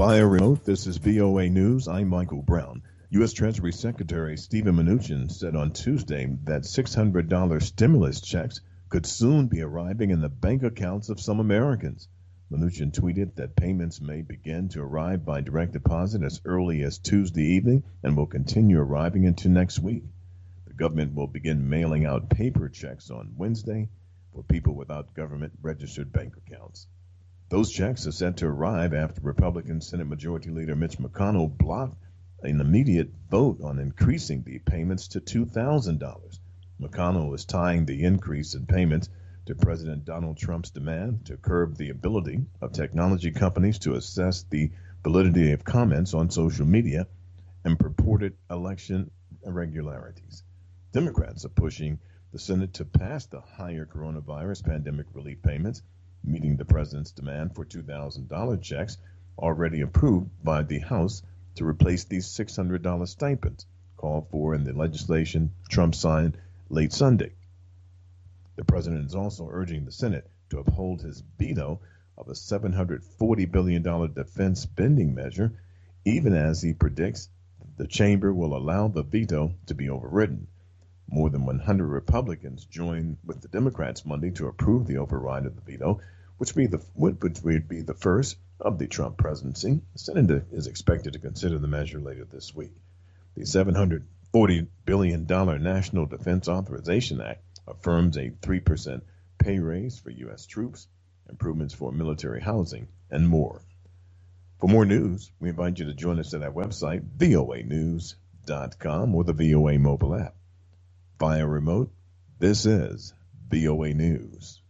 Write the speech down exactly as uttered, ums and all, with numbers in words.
Via remote, this is V O A News. I'm Michael Brown. U S. Treasury Secretary Steven Mnuchin said on Tuesday that six hundred dollars stimulus checks could soon be arriving in the bank accounts of some Americans. Mnuchin tweeted that payments may begin to arrive by direct deposit as early as Tuesday evening and will continue arriving into next week. The government will begin mailing out paper checks on Wednesday for people without government-registered bank accounts. Those checks are set to arrive after Republican Senate Majority Leader Mitch McConnell blocked an immediate vote on increasing the payments to two thousand dollars. McConnell is tying the increase in payments to President Donald Trump's demand to curb the ability of technology companies to assess the validity of comments on social media and purported election irregularities. Democrats are pushing the Senate to pass the higher coronavirus pandemic relief payments, meeting the president's demand for two thousand dollars checks already approved by the House to replace these six hundred dollars stipends called for in the legislation Trump signed late Sunday. The president is also urging the Senate to uphold his veto of a seven hundred forty billion dollars defense spending measure, even as he predicts the chamber will allow the veto to be overridden. More than one hundred Republicans joined with the Democrats Monday to approve the override of the veto, which, be the, which would be the first of the Trump presidency. The Senate is expected to consider the measure later this week. The seven hundred forty billion dollars National Defense Authorization Act affirms a three percent pay raise for U S troops, improvements for military housing, and more. For more news, we invite you to join us at our website, V O A news dot com, or the V O A mobile app. Via remote, this is V O A News.